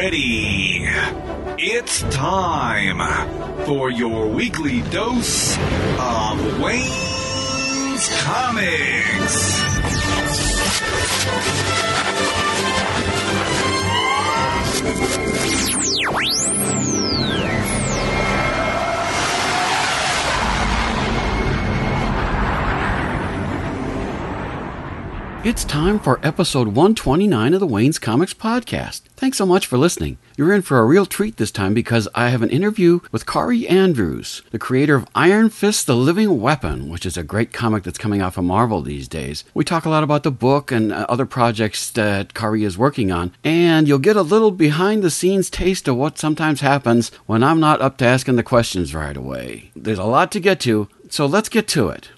ready. It's time for your weekly dose of Wayne's Comics. It's time for episode 129 of the Wayne's Comics podcast. Thanks so much for listening. You're in for a real treat this time because I have an interview with Kari Andrews, the creator of Iron Fist, the Living Weapon, which is a great comic that's coming out from Marvel these days. We talk a lot about the book and other projects that Kari is working on, and you'll get a little behind-the-scenes taste of what sometimes happens when I'm not up to asking the questions right away. There's a lot to get to, so let's get to it.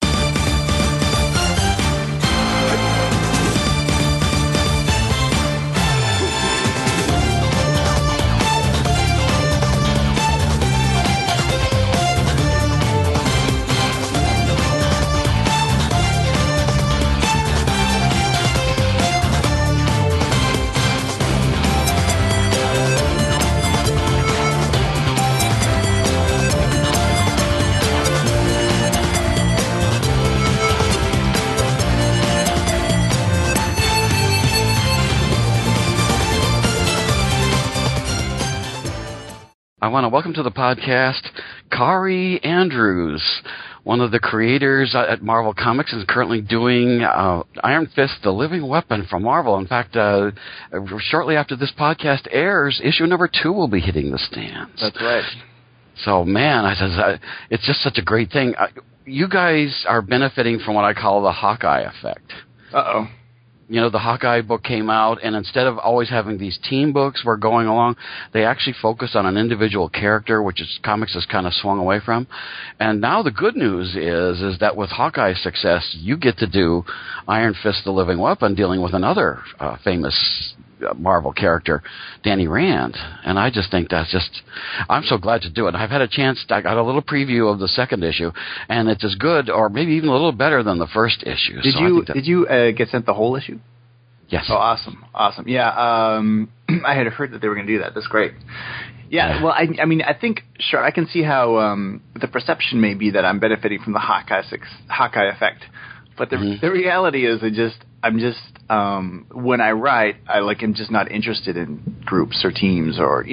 I want to welcome to the podcast Kari Andrews, one of the creators at Marvel Comics, is currently doing Iron Fist, the Living Weapon from Marvel. In fact, shortly after this podcast airs, issue number 2 will be hitting the stands. That's right. So, man, it's just such a great thing. You guys are benefiting from what I call the Hawkeye effect. Uh-oh. You know, the Hawkeye book came out, and instead of always having these team books where going along, they actually focus on an individual character, which is comics has kind of swung away from. And now the good news is that with Hawkeye's success, you get to do Iron Fist, the Living Weapon, dealing with another famous Marvel character, Danny Rand. And I just think I'm so glad to do it. I've had a chance, I got a little preview of the second issue, and it's as good or maybe even a little better than the first issue. Did you get sent the whole issue? Yes. Oh, awesome. Yeah, I had heard that they were going to do that. That's great. Yeah, well, I mean, I think, sure, I can see how the perception may be that I'm benefiting from the Hawkeye effect. But the reality is I'm just when I write, I'm just not interested in groups or teams or,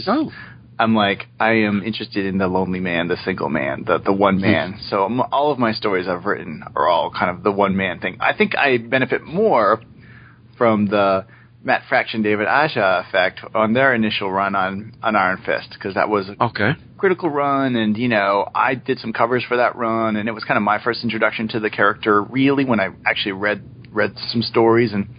I'm like, I am interested in the lonely man, the single man, the one man. So all of my stories I've written are all kind of the one man thing. I think I benefit more from the Matt Fraction, David Aja effect on their initial run on Iron Fist, because that was a critical run, and I did some covers for that run, and it was kind of my first introduction to the character, really, when I actually read some stories, and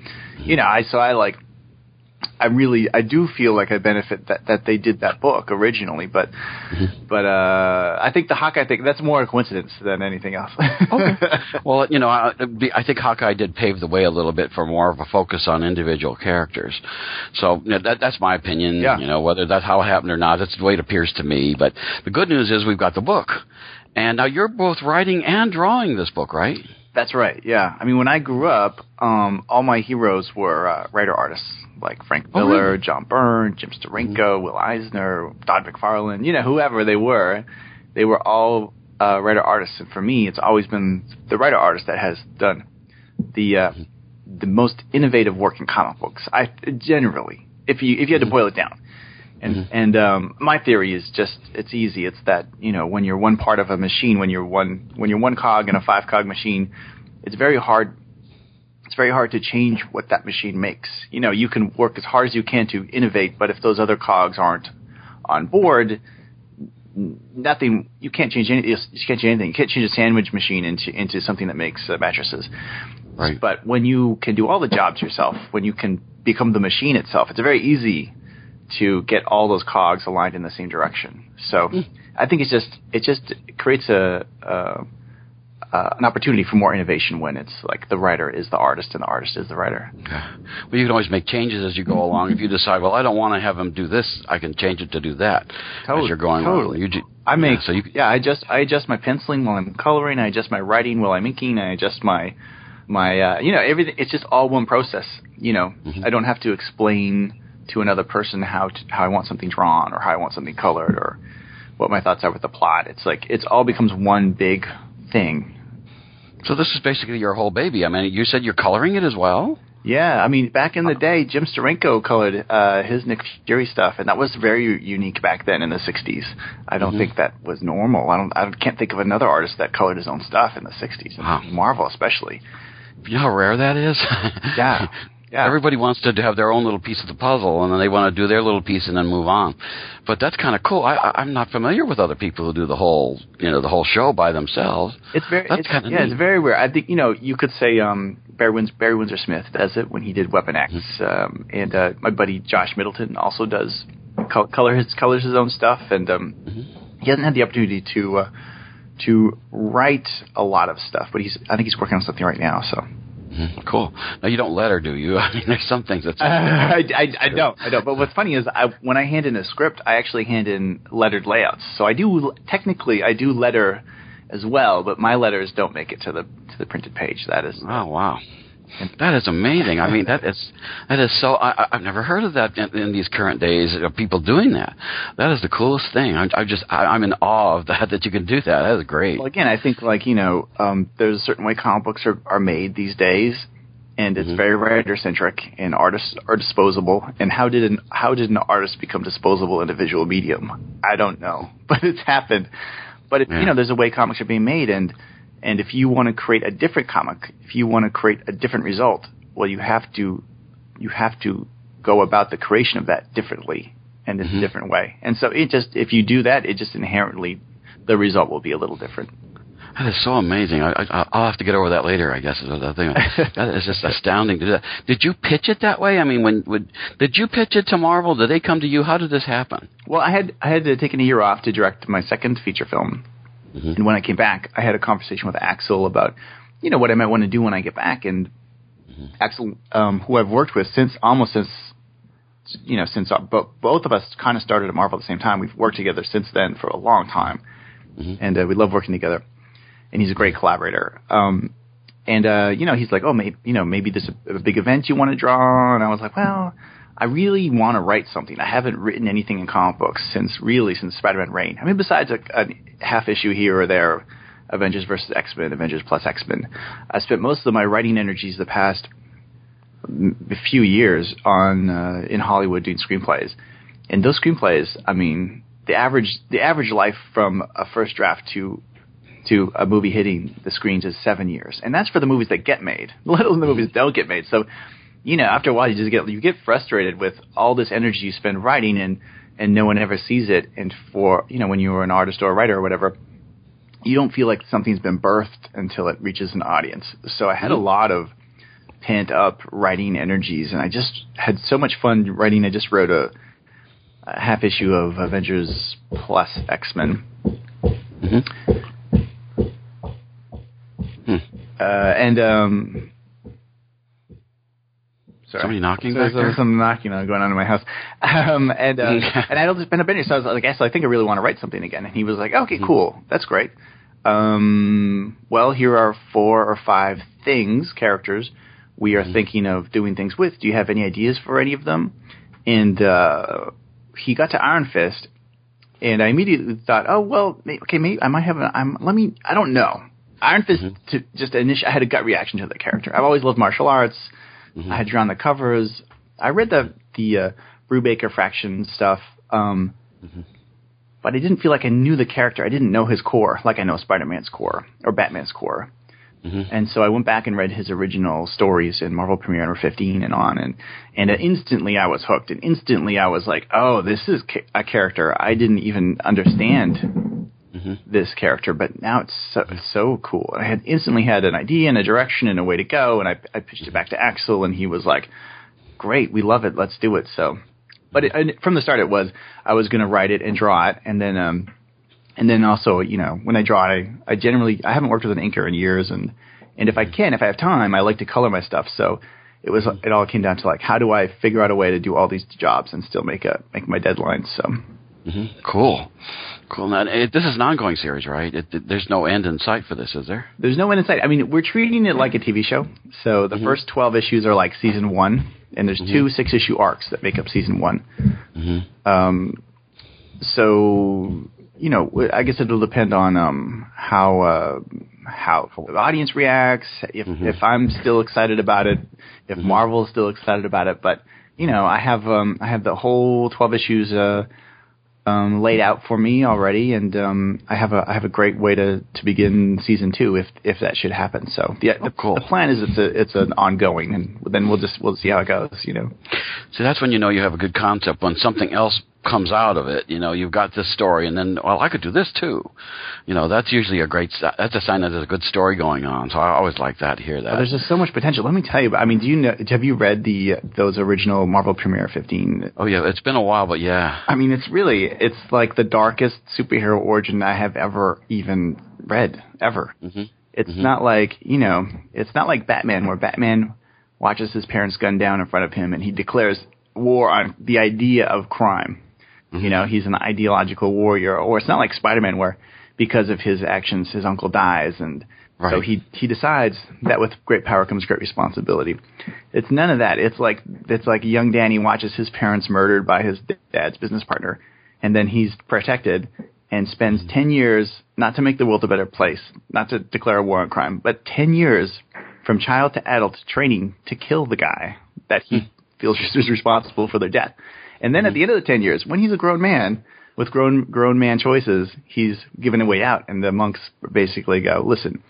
I do feel like I benefit that they did that book originally, but I think the Hawkeye thing, that's more a coincidence than anything else. Okay. Well, I think Hawkeye did pave the way a little bit for more of a focus on individual characters. So that's my opinion. Yeah. Whether that's how it happened or not, that's the way it appears to me. But the good news is we've got the book. And now you're both writing and drawing this book, right? That's right, yeah. I mean, when I grew up, all my heroes were writer-artists, like Frank Miller, John Byrne, Jim Steranko, Will Eisner, Todd McFarlane, whoever they were all writer-artists. And for me, it's always been the writer-artist that has done the most innovative work in comic books. Generally, if you had to boil it down. And my theory is just, it's easy. It's that, when you're one part of a machine, when you're one cog in a 5-cog machine, it's very hard to change what that machine makes. You can work as hard as you can to innovate, but if those other cogs aren't on board, nothing, you can't change anything. You can't change a sandwich machine into something that makes mattresses. Right. But when you can do all the jobs yourself, when you can become the machine itself, it's very easy to get all those cogs aligned in the same direction. So I think it just creates an opportunity for more innovation when it's like the writer is the artist and the artist is the writer. Okay. Well, you can always make changes as you go along. If you decide, well, I don't want to have him do this, I can change it to do that as you're going totally. along. I adjust my penciling while I'm coloring. I adjust my writing while I'm inking. I adjust my everything. It's just all one process. I don't have to explain to another person how I want something drawn or how I want something colored or what my thoughts are with the plot. It's like it's all becomes one big thing. So this is basically your whole baby. I mean, you said you're coloring it as well? Yeah, I mean, back in the day, Jim Steranko colored his Nick Fury stuff, and that was very unique back then in the 60s. I don't think that was normal. I can't think of another artist that colored his own stuff in the 60s, wow. Marvel especially. You know how rare that is? Yeah. Yeah. Everybody wants to have their own little piece of the puzzle, and then they want to do their little piece and then move on. But that's kind of cool. I'm not familiar with other people who do the whole show by themselves. It's very rare. I think you could say Barry Windsor Smith does it when he did Weapon X, and my buddy Josh Middleton also does colors his own stuff, and he hasn't had the opportunity to write a lot of stuff, but I think he's working on something right now. So. Cool. Now you don't letter, do you? I mean, there's some things that I don't. But what's funny is when I hand in a script, I actually hand in lettered layouts. So I do letter as well, but my letters don't make it to the printed page. That is. Oh wow. That is amazing. I mean, that is so. I've never heard of that in these current days of people doing that. That is the coolest thing. I'm in awe of that you can do that. That is great. Well, again, I think there's a certain way comic books are made these days, and it's very writer centric, and artists are disposable. And how did an artist become disposable in a visual medium? I don't know, but it's happened. But there's a way comics are being made, and if you want to create a different comic, if you want to create a different result, well, you have to go about the creation of that differently and in a different way. And so if you do that, it just inherently the result will be a little different. That is so amazing. I'll have to get over that later, I guess. Is the thing. That is just astounding to do that. Did you pitch it that way? I mean, did you pitch it to Marvel? Did they come to you? How did this happen? Well, I had taken a year off to direct my second feature film. And when I came back, I had a conversation with Axel about, what I might want to do when I get back. And Axel, who I've worked with since both of us kind of started at Marvel at the same time. We've worked together since then for a long time, and we love working together. And he's a great collaborator. He's like, oh, maybe there's a big event you want to draw. And I was like, well, I really want to write something. I haven't written anything in comic books since Spider-Man Reign. I mean, besides a half issue here or there, Avengers vs. X-Men, Avengers plus X-Men. I spent most of my writing energies the past few years in Hollywood doing screenplays. And those screenplays, I mean, the average life from a first draft to a movie hitting the screens is 7 years. And that's for the movies that get made, let alone the movies that don't get made. So, after a while, you get frustrated with all this energy you spend writing, and no one ever sees it. And when you're an artist or a writer or whatever, you don't feel like something's been birthed until it reaches an audience. So I had a lot of pent up writing energies, and I just had so much fun writing. I just wrote a half issue of Avengers plus X-Men. Sorry. Somebody knocking back there? There's some knocking going on in my house. And I'd always been a bender, so I was like, I think I really want to write something again. And he was like, okay, cool. That's great. Well, here are 4 or 5 characters we are thinking of doing things with. Do you have any ideas for any of them? And he got to Iron Fist, and I immediately thought, oh, well, okay, maybe I might have I don't know. Iron Fist, I had a gut reaction to the character. I've always loved martial arts. I had drawn the covers. I read the Brubaker Fraction stuff, but I didn't feel like I knew the character. I didn't know his core like I know Spider-Man's core or Batman's core. And so I went back and read his original stories in Marvel Premiere number 15 and on, and instantly I was hooked. And instantly I was like, oh, this is a character I didn't even understand. This character, but now it's so cool. I had instantly had an idea and a direction and a way to go, and I pitched it back to Axel, and he was like, "Great, we love it, let's do it." So, but from the start, I was going to write it and draw it, and then also, when I draw it, I haven't worked with an inker in years, and if I have time, I like to color my stuff. So it all came down to like, how do I figure out a way to do all these jobs and still make my deadlines? So. Cool. Now, this is an ongoing series, right? There's no end in sight for this, is there? There's no end in sight. I mean, we're treating it like a TV show. So the first 12 issues are like season 1, and there's two 6-issue arcs that make up season 1. So, you know, I guess it'll depend on how the audience reacts, if I'm still excited about it, if Marvel is still excited about it. But, you know, I have the whole 12 issues laid out for me already, and I have a great way to begin season 2 if that should happen. So cool. The plan is it's an ongoing, and then we'll see how it goes. You know, so that's when you know you have a good concept, when something else comes out of it. You know, you've got this story, and then, well, I could do this too. You know, that's usually that's a sign that there's a good story going on. So I always like that to hear that. Well, there's just so much potential. Let me tell you. I mean, have you read those original Marvel Premiere 15? Oh yeah, it's been a while, but yeah. I mean, it's like the darkest superhero origin I have ever even read ever. It's not like, you know, it's not like Batman, where Batman watches his parents gunned down in front of him and he declares war on the idea of crime. You know, he's an ideological warrior. Or it's not like Spider-Man, where because of his actions, his uncle dies, and so he decides that with great power comes great responsibility. It's none of that. It's like young Danny watches his parents murdered by his dad's business partner, and then he's protected and spends 10 years, not to make the world a better place, not to declare a war on crime, but 10 years from child to adult training to kill the guy that he feels is responsible for their death. And then at the end of the 10 years, when he's a grown man with grown man choices, he's given a way out. And the monks basically go, listen,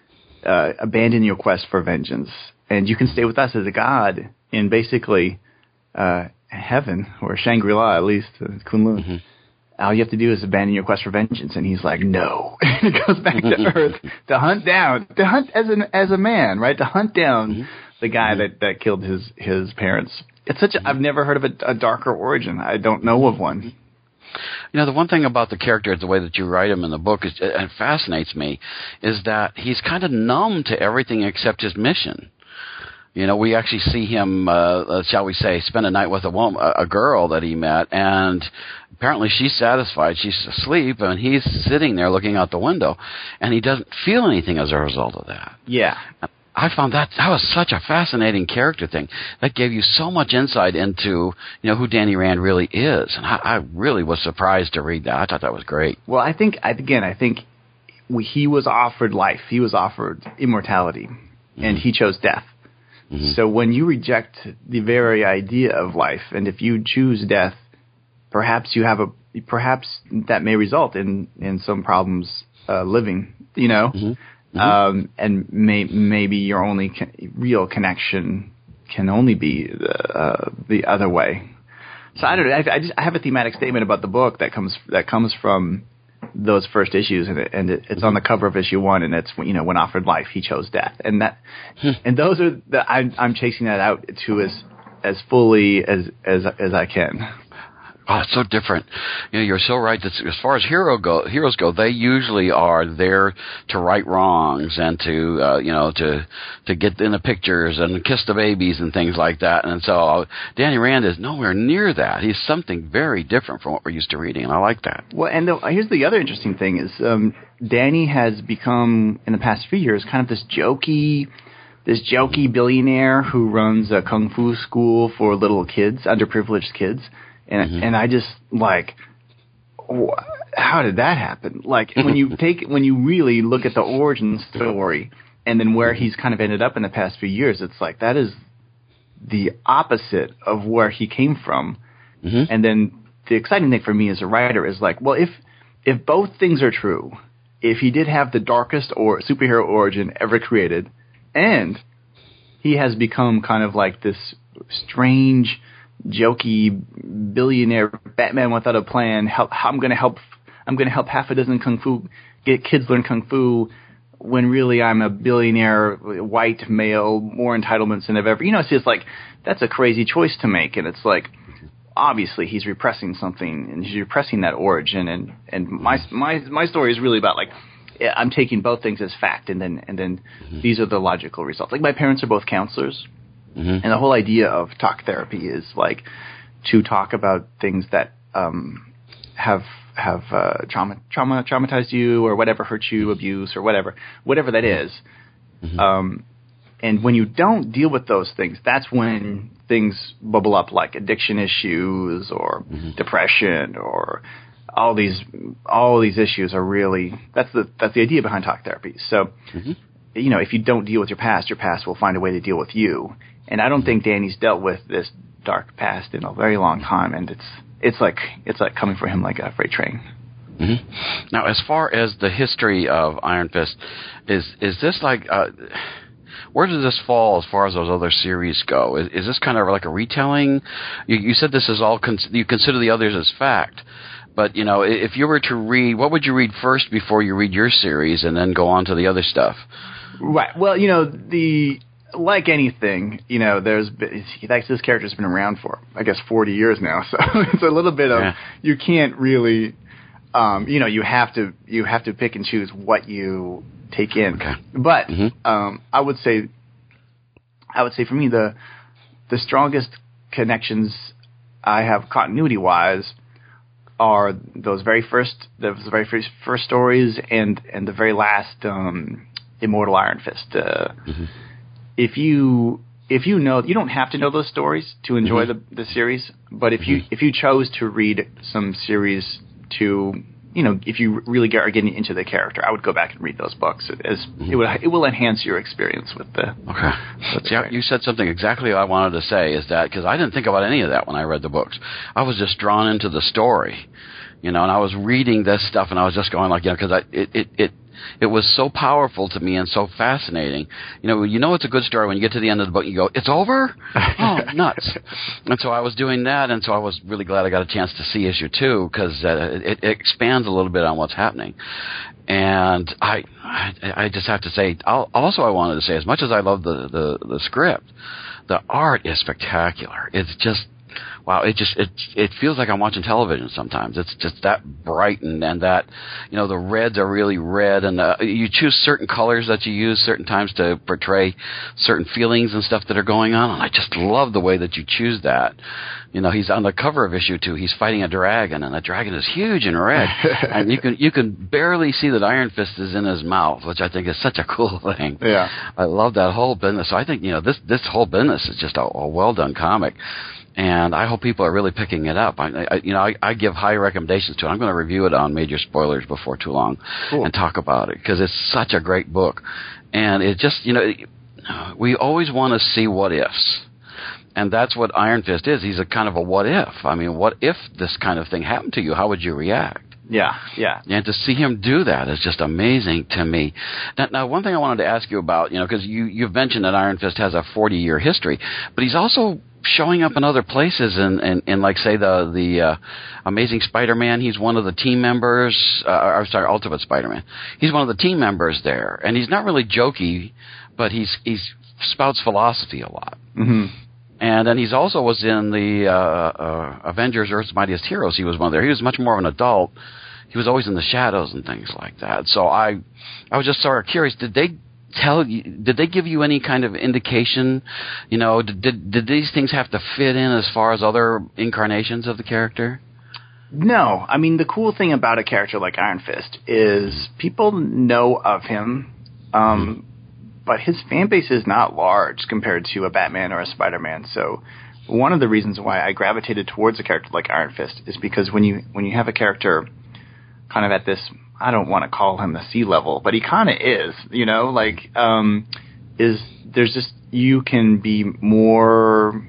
abandon your quest for vengeance, and you can stay with us as a god in basically heaven, or Shangri-La, at least, Kunlun. All you have to do is abandon your quest for vengeance. And he's like, no. And it goes back to Earth to hunt as a man, right? To hunt down the guy that killed his parents. It's I've never heard of a darker origin. I don't know of one. You know, the one thing about the character, the way that you write him in the book, and fascinates me, is that he's kind of numb to everything except his mission. You know, we actually see him, shall we say, spend a night with a girl that he met, and apparently she's satisfied. She's asleep, and he's sitting there looking out the window, and he doesn't feel anything as a result of that. Yeah. I found that was such a fascinating character thing. That gave you so much insight into, you know, who Danny Rand really is. And I really was surprised to read that. I thought that was great. Well, I think he was offered life. He was offered immortality, and he chose death. So when you reject the very idea of life, and if you choose death, perhaps that may result in some problems living, you know? And maybe your only real connection can only be the other way. So I don't know. I have a thematic statement about the book that comes from those first issues, and it's on the cover of issue 1, and it's, you know, when offered life, he chose death, and that and those are I'm chasing that out to as fully as I can. Oh, it's so different. You know, you're so right. That as far as heroes go, they usually are there to right wrongs and to get in the pictures and kiss the babies and things like that. And so Danny Rand is nowhere near that. He's something very different from what we're used to reading, and I like that. Well, and here's the other interesting thing is Danny has become, in the past few years, kind of this jokey billionaire who runs a kung fu school for little kids, underprivileged kids. And I just, like, how did that happen? Like, when you really look at the origin story and then where he's kind of ended up in the past few years, it's like that is the opposite of where he came from. And then the exciting thing for me as a writer is like, well, if both things are true, if he did have the darkest or superhero origin ever created, and he has become kind of like this strange, jokey billionaire Batman without a plan. I'm going to help half a dozen get kids learn kung fu, when really I'm a billionaire white male, more entitlements than I've ever. You know, it's just like that's a crazy choice to make, and it's like obviously he's repressing something, and he's repressing that origin. And my story is really about like I'm taking both things as fact, and then these are the logical results. Like my parents are both counselors. And the whole idea of talk therapy is like to talk about things that have traumatized you, or whatever hurt you, abuse, or whatever that is. And when you don't deal with those things, that's when things bubble up like addiction issues or depression or all these issues are really that's the idea behind talk therapy. So if you don't deal with your past will find a way to deal with you. And I don't think Danny's dealt with this dark past in a very long time, and it's like coming for him like a freight train. Now, as far as the history of Iron Fist, is this like where does this fall as far as those other series go? Is this kind of like a retelling? You said this is all you consider the others as fact, but if you were to read, what would you read first before you read your series and then go on to the other stuff? Right. Well, like anything, this character's been around for, I guess, 40 years now. So it's a little bit of, you can't really, you have to pick and choose what you take in. Okay. But I would say for me, the strongest connections I have continuity-wise are those very first stories and the very last Immortal Iron Fist. If you know, you don't have to know those stories to enjoy the series, but if you chose to read some series to, if you really are getting into the character, I would go back and read those books. It will enhance your experience with the. Okay. Yeah, you said something exactly what I wanted to say. Is that because I didn't think about any of that when I read the books. I was just drawn into the story, and I was reading this stuff, and I was just going like, because it was so powerful to me and so fascinating. It's a good story when you get to the end of the book and you go, it's over? Oh, nuts. And so I was doing that, and so I was really glad I got a chance to see issue 2 because it expands a little bit on what's happening. And I just have to say, I wanted to say, as much as I love the script, the art is spectacular. It's just, wow, it feels like I'm watching television sometimes. It's just that bright and that, the reds are really red, and you choose certain colors that you use certain times to portray certain feelings and stuff that are going on, and I just love the way that you choose that. He's on the cover of issue 2. He's fighting a dragon, and the dragon is huge and red, and you can barely see that Iron Fist is in his mouth, which I think is such a cool thing. Yeah, I love that whole business. So I think this whole business is just a well done comic. And I hope people are really picking it up. I give high recommendations to it. I'm going to review it on Major Spoilers before too long and talk about it because it's such a great book. And it just, we always want to see what ifs. And that's what Iron Fist is. He's a kind of a what if. I mean, what if this kind of thing happened to you? How would you react? Yeah. And to see him do that is just amazing to me. Now, one thing I wanted to ask you about, because you've mentioned that Iron Fist has a 40-year history, but he's also showing up in other places in like, say, the Amazing Spider-Man. He's one of the team members. Ultimate Spider-Man. He's one of the team members there. And he's not really jokey, but he spouts philosophy a lot. Mm-hmm. And then he's also was in the Avengers Earth's Mightiest Heroes. He was one there. He was much more of an adult. He was always in the shadows and things like that. So I was just sort of curious, did they give you any kind of indication, did these things have to fit in as far as other incarnations of the character? No. I mean, the cool thing about a character like Iron Fist is people know of him, but his fan base is not large compared to a Batman or a Spider-Man. So one of the reasons why I gravitated towards a character like Iron Fist is because when you have a character kind of at this, I don't want to call him the sea level, but he kind of is, there's just, you can be more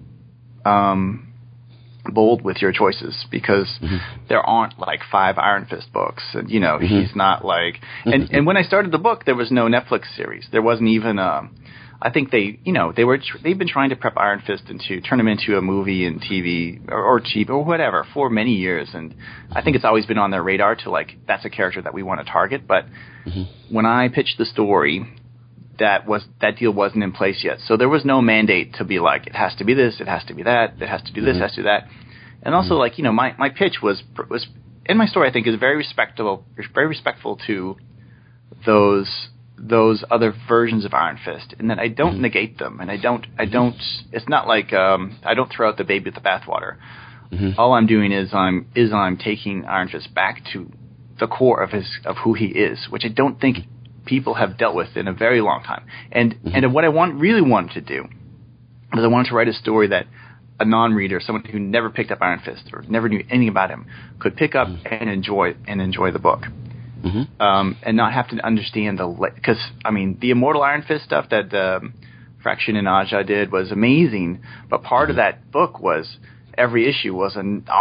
bold with your choices because there aren't like 5 Iron Fist books, and he's not like, and when I started the book, there was no Netflix series. There wasn't even I think they've been trying to prep Iron Fist turn him into a movie and TV or TV or whatever for many years, and I think it's always been on their radar to like, that's a character that we want to target. But when I pitched the story, that deal wasn't in place yet, so there was no mandate to be like, it has to be this, it has to be that, it has to do this, it has to do that. And also, like, my pitch was in my story, I think, is very respectful to those other versions of Iron Fist, and that I don't negate them, and I don't. It's not like I don't throw out the baby with the bathwater. All I'm doing is I'm taking Iron Fist back to the core of who he is, which I don't think people have dealt with in a very long time. And what I really wanted to do because I wanted to write a story that a non-reader, someone who never picked up Iron Fist or never knew anything about him, could pick up and enjoy the book, and not have to understand because I mean the Immortal Iron Fist stuff that Fraction and Aja did was amazing, but part of that book was every issue was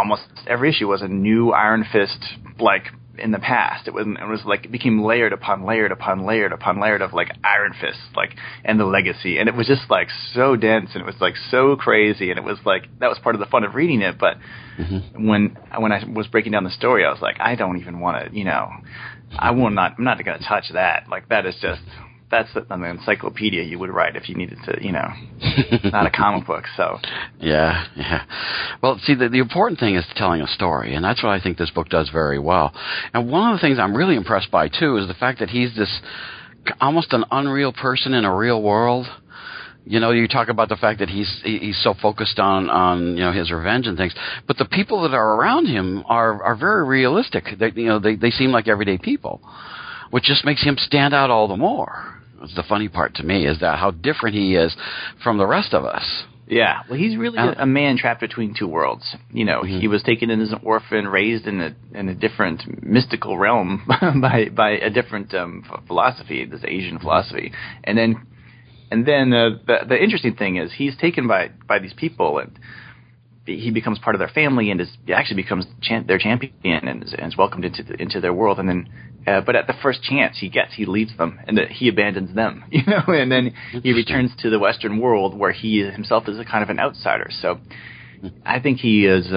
a new Iron Fist, like in the past. It was like it became layered upon layered upon layered upon layered of like Iron Fist, like, and the legacy, and it was just like so dense, and it was like so crazy, and it was like that was part of the fun of reading it. But when I was breaking down the story, I was like, I don't even want to, I'm not going to touch that. Like that is just. That's an encyclopedia you would write if you needed to, not a comic book. So yeah. Well, see, the important thing is telling a story, and that's what I think this book does very well. And one of the things I'm really impressed by too is the fact that he's this almost an unreal person in a real world. You talk about the fact that he's so focused on his revenge and things, but the people that are around him are very realistic. They seem like everyday people, which just makes him stand out all the more. That's the funny part to me, is that how different he is from the rest of us. Yeah, well, he's really a man trapped between two worlds. He was taken in as an orphan, raised in a different mystical realm by a different philosophy, this Asian philosophy, and then the interesting thing is he's taken by these people, and he becomes part of their family, and actually becomes their champion, and is welcomed into their world. And then, but at the first chance he gets, he leaves them, and he abandons them, and then he returns to the Western world where he himself is a kind of an outsider. So I think he is.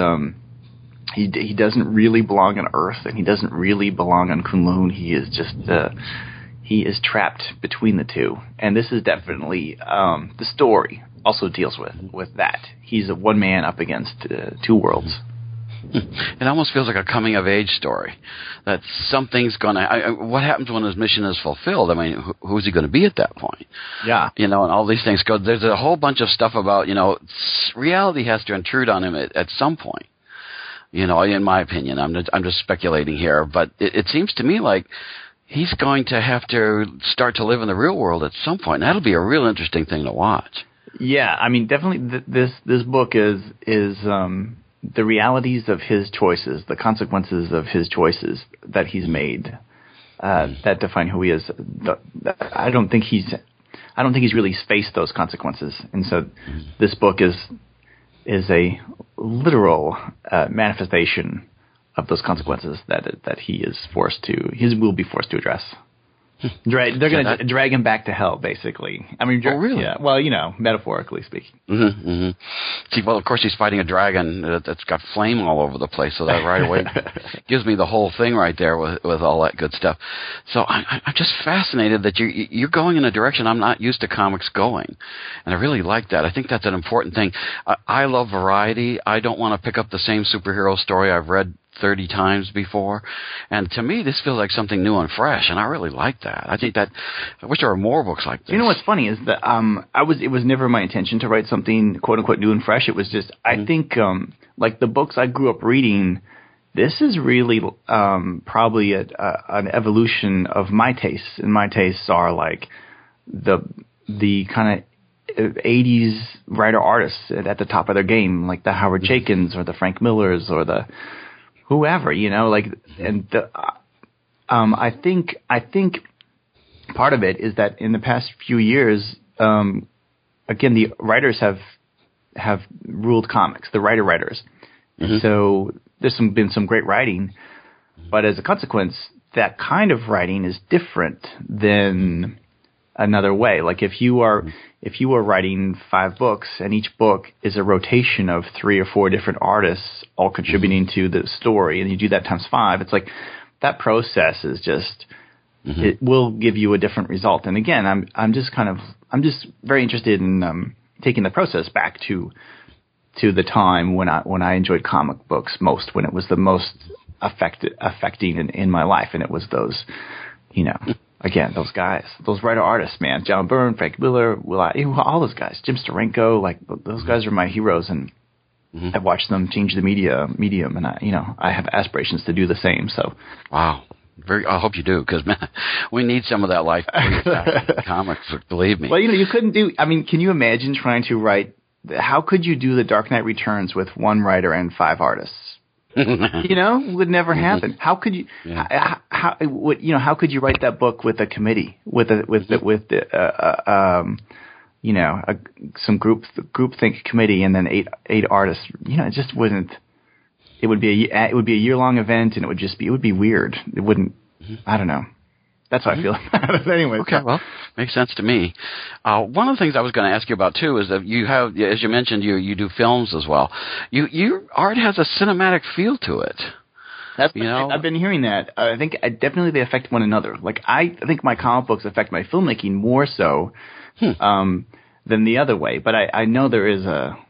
He doesn't really belong on Earth, and he doesn't really belong on Kunlun. He is just. He is trapped between the two, and this is definitely the story also deals with that. He's a one man up against two worlds. It almost feels like a coming of age story. That something's gonna. What happens when his mission is fulfilled? I mean, who's he going to be at that point? Yeah, and all these things go. There's a whole bunch of stuff about reality has to intrude on him at some point. In my opinion, I'm just speculating here, but it seems to me like he's going to have to start to live in the real world at some point. And that'll be a real interesting thing to watch. Yeah, I mean, definitely this book is the realities of his choices, the consequences of his choices that he's made that define who he is. I don't think he's really faced those consequences, and so this book is a literal manifestation of those consequences that he will be forced to address. They're going to drag him back to hell, basically. I mean, really? Yeah. Well, metaphorically speaking. See, well, of course, he's fighting a dragon that's got flame all over the place, so that right away gives me the whole thing right there with all that good stuff. So I'm just fascinated that you're going in a direction I'm not used to comics going, and I really like that. I think that's an important thing. I love variety. I don't want to pick up the same superhero story I've read 30 times before, and to me this feels like something new and fresh, and I really like that. I wish there were more books like this. What's funny is that it was never my intention to write something quote unquote new and fresh. It was just I think like the books I grew up reading, this is really probably an evolution of my tastes, and my tastes are like the kind of 80s writer artists at the top of their game, like the Howard Chaykins or the Frank Millers or the whoever, and I think part of it is that in the past few years, again, the writers have ruled comics, the writers, and so there's been some great writing, but as a consequence, that kind of writing is different than another way. Like if you are writing 5 books and each book is a rotation of 3 or 4 different artists all contributing to the story, and you do that times 5, it's like that process is just it will give you a different result. And again, I'm just very interested in taking the process back to the time when I enjoyed comic books most, when it was the most affecting in my life, and it was those again, those guys, those writer-artists, man. John Byrne, Frank Miller, all those guys. Jim Steranko, like, those guys are my heroes, and I've watched them change the medium, and I have aspirations to do the same, so. Wow. I hope you do, because, man, we need some of that life comics, believe me. Well, you couldn't do, I mean, can you imagine trying to write how could you do The Dark Knight Returns with one writer and 5 artists? Would never happen. How could you? Yeah. How could you write that book with a committee, some groupthink committee, and then eight artists? It just wouldn't. It would be a year-long event, and it would be weird. It wouldn't. I don't know. That's how I feel about it. Anyway. Okay, well, makes sense to me. One of the things I was going to ask you about too is that you have, as you mentioned, you do films as well. Your art has a cinematic feel to it. I've been hearing that. I think definitely they affect one another. Like I think my comic books affect my filmmaking more so than the other way. But I know there's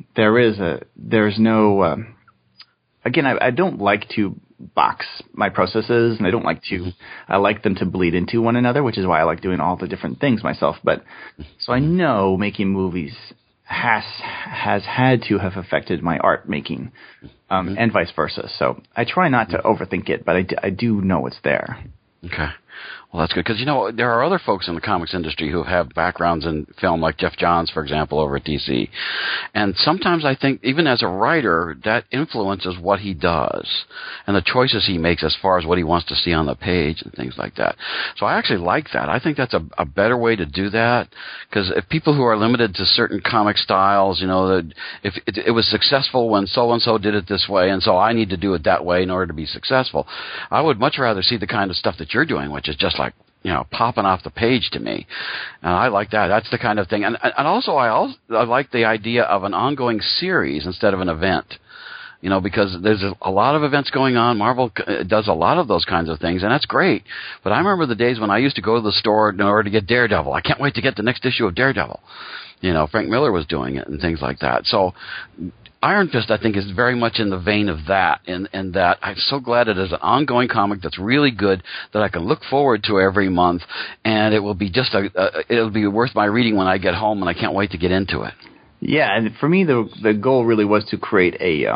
no. Again, I don't like to box my processes, and I don't like to. I like them to bleed into one another, which is why I like doing all the different things myself. But so I know making movies has had to have affected my art making, and vice versa. So I try not to overthink it, but I do know it's there. Okay. Well, that's good because, there are other folks in the comics industry who have backgrounds in film, like Jeff Johns, for example, over at DC. And sometimes I think, even as a writer, that influences what he does and the choices he makes as far as what he wants to see on the page and things like that. So I actually like that. I think that's a better way to do that because if people who are limited to certain comic styles, that if it was successful when so-and-so did it this way, and so I need to do it that way in order to be successful, I would much rather see the kind of stuff that you're doing, which is just like, popping off the page to me. And I like that. That's the kind of thing. And also, I like the idea of an ongoing series instead of an event. Because there's a lot of events going on. Marvel does a lot of those kinds of things, and that's great. But I remember the days when I used to go to the store in order to get Daredevil. I can't wait to get the next issue of Daredevil. Frank Miller was doing it and things like that. So Iron Fist, I think, is very much in the vein of that, in that I'm so glad it is an ongoing comic that's really good that I can look forward to every month, and it will be it'll be worth my reading when I get home, and I can't wait to get into it. Yeah, and for me, the goal really was to create a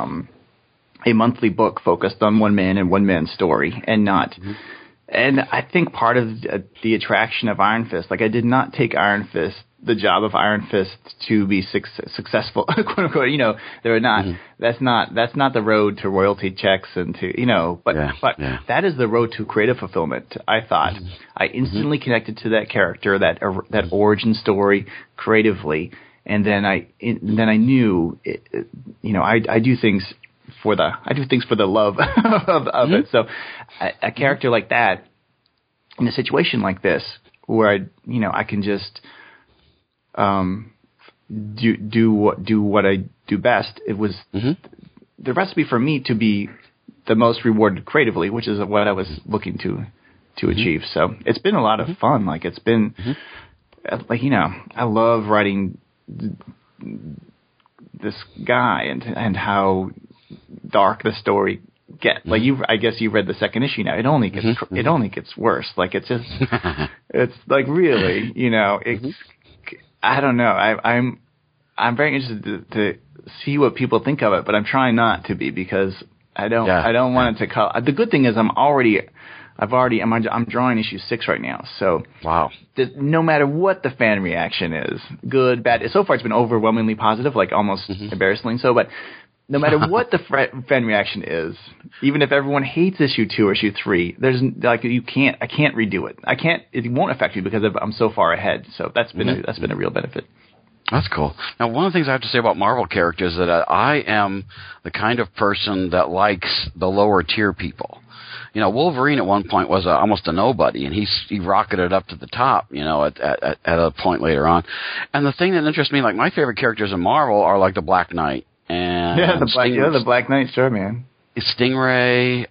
monthly book focused on one man and one man's story, and not. Mm-hmm. And I think part of the attraction of Iron Fist, like I did not take the job of Iron Fist to be successful, quote unquote. They're not. Mm-hmm. That's not the road to royalty checks and to But that is the road to creative fulfillment. I thought I instantly connected to that character, that origin story creatively, and then I knew, I do things for the love of it. So a character like that in a situation like this where I can just do what I do best. It was the recipe for me to be the most rewarded creatively, which is what I was looking to achieve. So it's been a lot of fun. Like it's been I love writing this guy and how dark the story gets. Like I guess you read the second issue now. It only gets worse. Like it's just it's like really, it's I don't know. I'm very interested to see what people think of it, but I'm trying not to be because I don't want it to call. The good thing is I'm drawing issue 6 right now. So wow. No matter what the fan reaction is, good, bad. So far it's been overwhelmingly positive, like almost embarrassingly so. But no matter what the fan reaction is, even if everyone hates issue 2 or issue 3, there's like I can't redo it. It won't affect me because I'm so far ahead. So that's been a real benefit. That's cool. Now, one of the things I have to say about Marvel characters is that I am the kind of person that likes the lower tier people. Wolverine at one point was almost a nobody, and he rocketed up to the top, at a point later on. And the thing that interests me, like my favorite characters in Marvel are like the Black Knight and the Black Knight, sure, man. Stingray,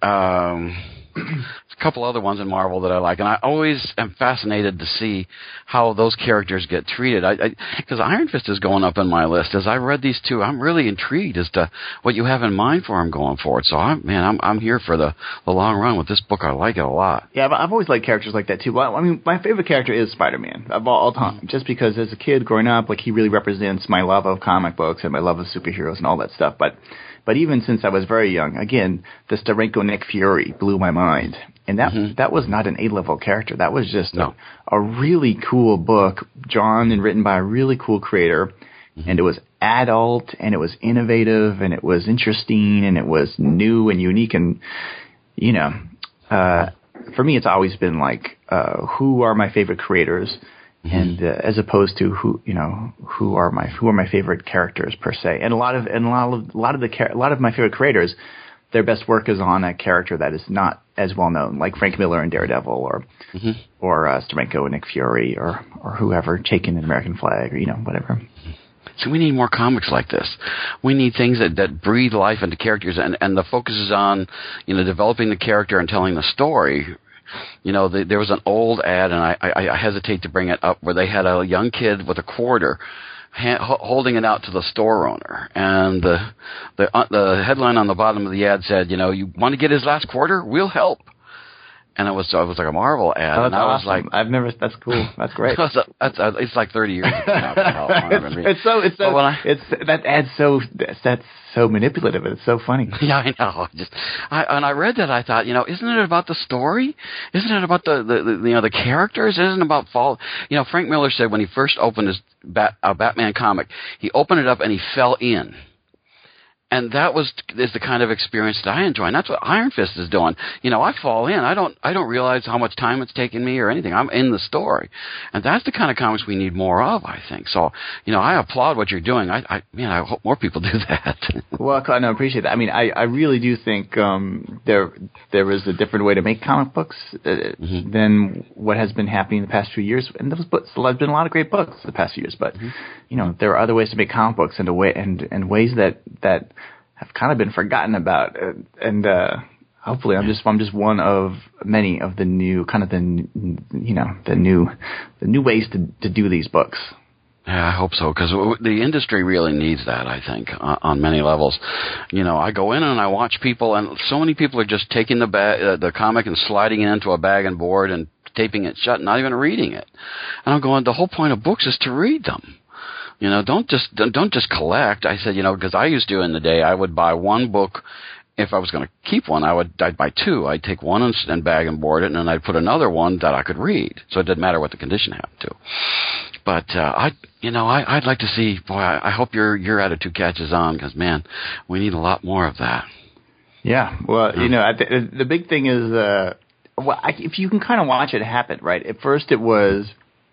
a couple other ones in Marvel that I like, and I always am fascinated to see how those characters get treated. Because Iron Fist is going up in my list. As I read these two, I'm really intrigued as to what you have in mind for him going forward. So I'm here for the long run with this book. I like it a lot. Yeah, but I've always liked characters like that too. Well, I mean, my favorite character is Spider-Man of all time, just because as a kid growing up, like he really represents my love of comic books and my love of superheroes and all that stuff. But even since I was very young, again, the Steranko Nick Fury blew my mind. And that was not an A-level character. That was just a really cool book, drawn and written by a really cool creator. and it was adult, and it was innovative, and it was interesting, and it was new and unique. And, you know, for me, it's always been like, who are my favorite creators? And as opposed to who are my favorite characters per se. And a lot of my favorite creators, their best work is on a character that is not as well known, like Frank Miller in Daredevil, or Steranko and Nick Fury, or whoever, Chaykin in American Flag, or whatever. So we need more comics like this. We need things that breathe life into characters, and the focus is on developing the character and telling the story. There was an old ad, and I hesitate to bring it up, where they had a young kid with a quarter holding it out to the store owner, and the headline on the bottom of the ad said, you want to get his last quarter? We'll help. And it was like a Marvel ad. Oh, and I was awesome. like, that's cool. That's great. It's like 30 years ago now. That's so manipulative. It's so funny. Yeah, I know. I read that. I thought, isn't it about the story? Isn't it about the characters? Isn't it about fall? Frank Miller said when he first opened his Batman comic, he opened it up and he fell in. And that is the kind of experience that I enjoy, and that's what Iron Fist is doing. I fall in. I don't realize how much time it's taken me or anything. I'm in the story, and that's the kind of comics we need more of, I think. So, I applaud what you're doing. I hope more people do that. Well, I appreciate that. I mean, I really do think there is a different way to make comic books than what has been happening in the past few years. And those books, there's been a lot of great books in the past few years, but there are other ways to make comic books, and ways that have kind of been forgotten about, and hopefully I'm just one of many of the new the new ways to do these books. Yeah, I hope so, because the industry really needs that, I think, on many levels. I go in and I watch people, and so many people are just taking the comic and sliding it into a bag and board and taping it shut, not even reading it. And I'm going, the whole point of books is to read them. Don't just collect. I said, because I used to in the day, I would buy one book. If I was going to keep one, I'd buy two. I'd take one and bag and board it, and then I'd put another one that I could read. So it didn't matter what the condition happened to. But I'd like to see. Boy, I hope your attitude catches on, because man, we need a lot more of that. Yeah. Well, the big thing is, if you can kind of watch it happen, right? At first, it was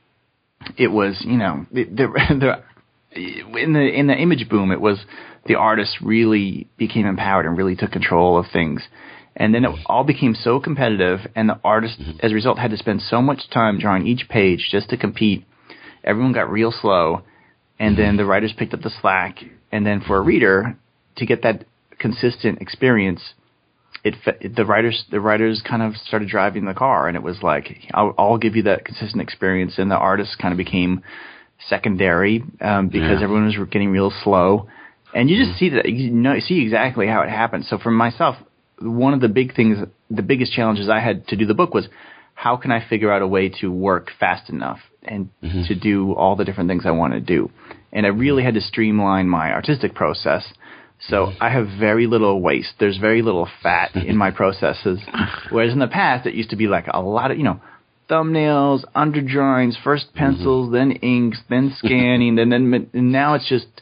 in the image boom, it was the artists really became empowered and really took control of things. And then it all became so competitive, and the artists, as a result, had to spend so much time drawing each page just to compete. Everyone got real slow, and then the writers picked up the slack. And then for a reader to get that consistent experience, the writers kind of started driving the car, and it was like, I'll give you that consistent experience, and the artists kind of became secondary because everyone was getting real slow, and you just see that, see exactly how it happened. So for myself, one of the biggest challenges I had to do the book was, how can I figure out a way to work fast enough and to do all the different things I want to do? And I really had to streamline my artistic process. So I have very little waste. There's very little fat in my processes. Whereas in the past, it used to be like a lot of, thumbnails, underdrawings, first pencils, then inks, then scanning, and now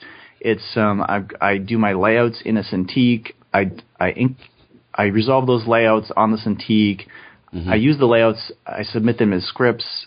I do my layouts in a Cintiq. I resolve those layouts on the Cintiq. I use the layouts. I submit them as scripts.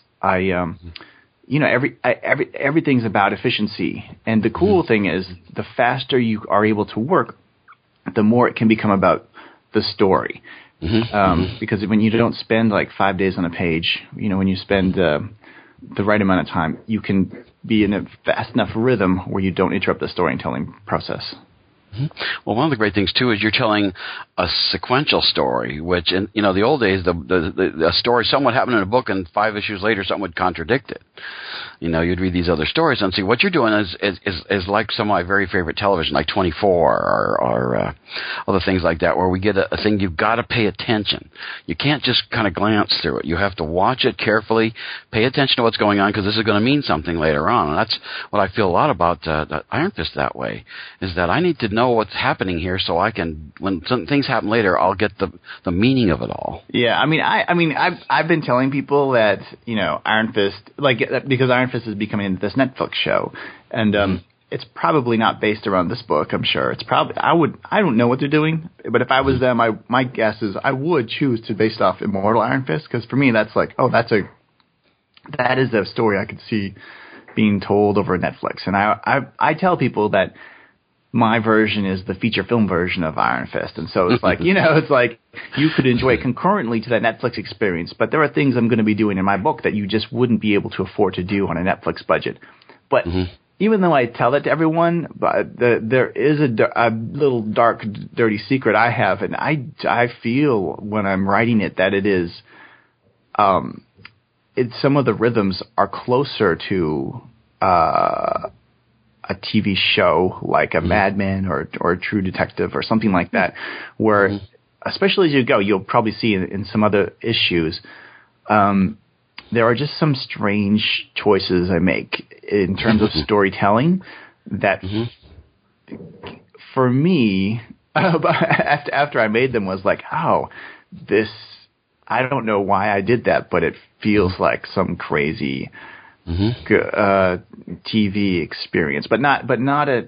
Everything's about efficiency. And the cool thing is, the faster you are able to work, the more it can become about the story. Because when you don't spend like 5 days on a page, when you spend the right amount of time, you can be in a fast enough rhythm where you don't interrupt the storytelling process. Well, one of the great things too is you're telling a sequential story, which in the old days, the story, something happened in a book, and 5 issues later, something would contradict it. You'd read these other stories and see what you're doing is like some of my very favorite television, like 24 or other things like that, where we get a thing you've got to pay attention. You can't just kind of glance through it. You have to watch it carefully, pay attention to what's going on, because this is going to mean something later on. And that's what I feel a lot about Iron Fist that way, is that I need to know what's happening here, so I can, when some things happen later, I'll get the meaning of it all. Yeah, I've been telling people that Iron Fist, because Iron Fist is becoming this Netflix show, and it's probably not based around this book. I'm sure it's probably. I don't know what they're doing, but if I was them, my guess is I would choose to based off Immortal Iron Fist, because for me that's like, that is a story I could see being told over Netflix. And I tell people that my version is the feature film version of Iron Fist. And so it's like, it's like you could enjoy it concurrently to that Netflix experience. But there are things I'm going to be doing in my book that you just wouldn't be able to afford to do on a Netflix budget. But even though I tell that to everyone, there is a little dark, dirty secret I have. And I feel when I'm writing it that it is some of the rhythms are closer to a TV show like a Mad Men or a True Detective or something like that, where especially as you go, you'll probably see in some other issues, there are just some strange choices I make in terms of storytelling that for me, after I made them was like, I don't know why I did that, but it feels like some crazy TV experience, but not a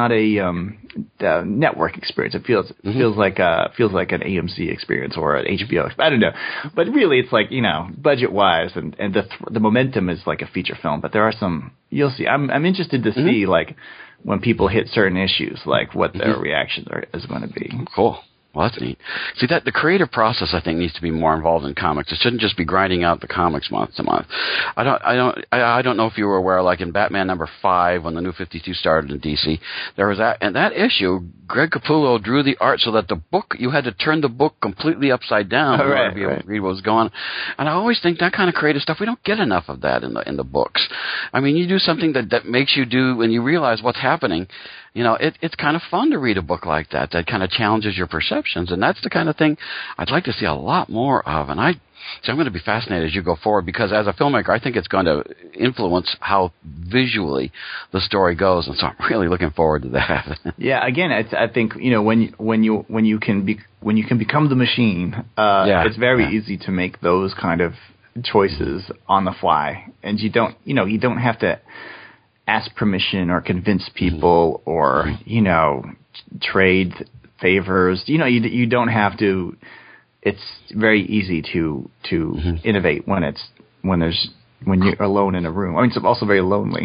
network experience. It feels like an AMC experience or an HBO. I don't know, but really it's like, budget wise and the momentum is like a feature film. But there are some, you'll see. I'm interested to see like when people hit certain issues, like what their reaction is going to be. Cool. Well, that's neat. See, that the creative process, I think, needs to be more involved in comics. It shouldn't just be grinding out the comics month to month. I don't know if you were aware, like in Batman #5, when the New 52 started in DC, there was that issue. Greg Capullo drew the art so that the book, you had to turn the book completely upside down in order to be able to read what was going on. And I always think that kind of creative stuff, we don't get enough of that in the books. I mean, you do something that makes you do, when you realize what's happening. It's kind of fun to read a book like that kind of challenges your perceptions, and that's the kind of thing I'd like to see a lot more of. And I'm going to be fascinated as you go forward, because as a filmmaker, I think it's going to influence how visually the story goes, and so I'm really looking forward to that. Yeah, again, I think when you can become the machine, it's very easy to make those kind of choices on the fly, and you don't have to ask permission or convince people or trade favors. You don't have to. It's very easy to innovate when you're alone in a room. I mean, it's also very lonely.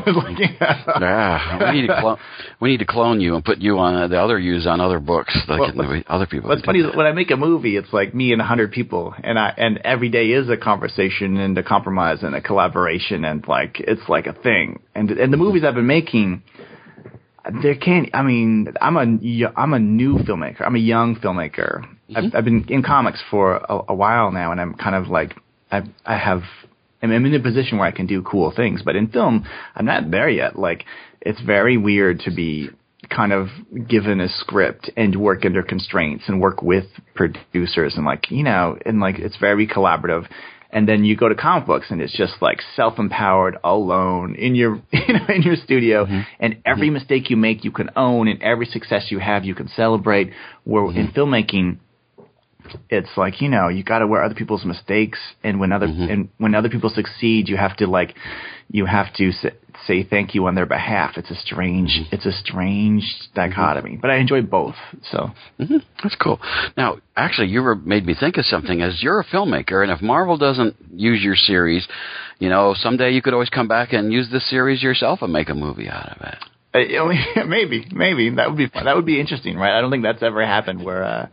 We need to clone you and put you on the other use on other books, other people. What's funny is when I make a movie, it's like me and 100 people, and every day is a conversation and a compromise and a collaboration, and like it's like a thing. And the movies I've been making, I'm a new filmmaker. I'm a young filmmaker. I've been in comics for a while now, and I'm kind of like I'm in a position where I can do cool things, but in film, I'm not there yet. Like, it's very weird to be kind of given a script and work under constraints and work with producers and it's very collaborative. And then you go to comic books and it's just like self-empowered, alone in your, in your studio. And every mistake you make, you can own, and every success you have, you can celebrate. Where in filmmaking, it's like, you got to wear other people's mistakes, and when other people succeed, you have to say thank you on their behalf. It's a strange dichotomy, but I enjoy both. So that's cool. Now, actually, made me think of something. As you're a filmmaker, and if Marvel doesn't use your series, someday you could always come back and use this series yourself and make a movie out of it. Maybe that would be fun. That would be interesting, right? I don't think that's ever happened where